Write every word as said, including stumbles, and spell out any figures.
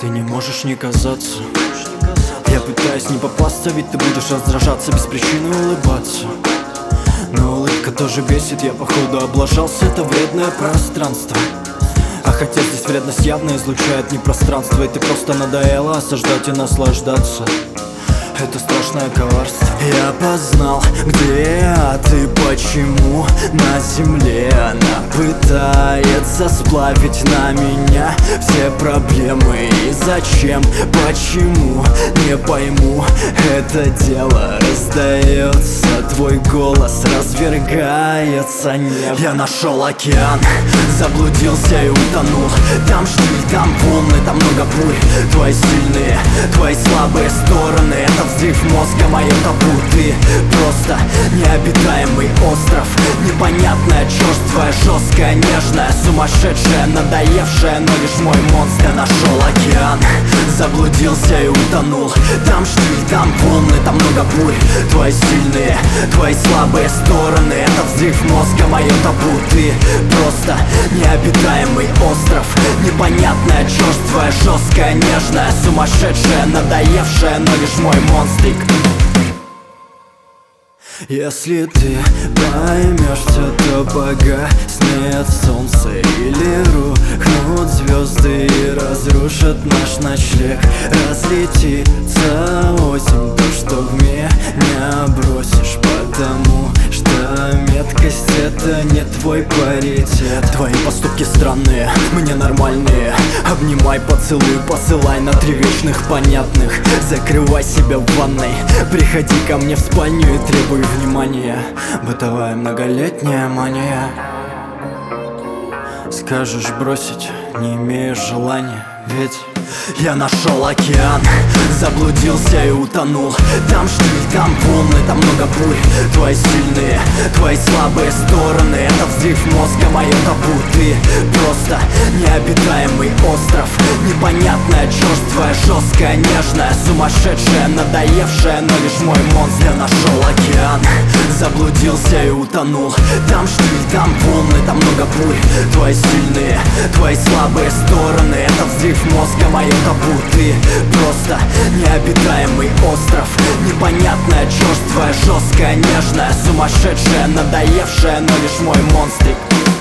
Ты не можешь не казаться. Я пытаюсь не попасться, ведь ты будешь раздражаться, без причины улыбаться. Но улыбка тоже бесит, я походу облажался, это вредное пространство. А хотя здесь вредность явно излучает не пространство, и ты просто надоело осаждать и наслаждаться. Это страшное коварство. Я познал, где я, ты почему на земле. Она пытается сплавить на меня все проблемы. И зачем, почему, не пойму. Это дело раздается, твой голос развергается небо. Я нашел океан, заблудился и утонул. Там штиль, там волны, там много бурь. Твои сильные, твои слабые стороны, это взрыв мозга, мое табу. Ты просто необитаемый остров, непонятная, черствая, жесткая, нежная, сумасшедшая, надоевшая, но лишь мой монстр. Я нашел океан, заблудился и утонул. Там штиль, там волны, там много бурь. Твои сильные, твои слабые стороны, это взрыв мозга, мое табу. Ты просто необитаемый остров, непонятная, черствая, жесткая, нежная, сумасшедшая, надоевшая, но лишь мой монстрик. Если ты поймешь все, то погаснет солнце или рухнут звезды и разрушат наш ночлег. Разлетится осень, то, что в меня бросишь, потому что меткость — это не твой паритет. Твои поступки странные, мне нормальные. Обнимай, поцелуй, посылай на три вечных понятных. Закрывай себя в ванной, приходи ко мне в спальню и требуй внимания. Бытовая многолетняя мания. Скажешь бросить, не имеешь желания, ведь я нашел океан, заблудился и утонул. Там штиль, там волны, там много бурь. Твои сильные, твои слабые стороны, это взрыв мозга, мое табу. Ты просто необитаемый остров, непонятная, черствая, жесткая, нежная, сумасшедшая, надоевшая, но лишь мой монстр. Я нашел океан, заблудился и утонул. Там штиль, там волны, там много бурь. Твои сильные, твои слабые стороны, это взрыв мозга, мое табу. Ты просто необитаемый остров, непонятная, черствая, жесткая, нежная, сумасшедшая, надоевшая, но лишь мой монстрик.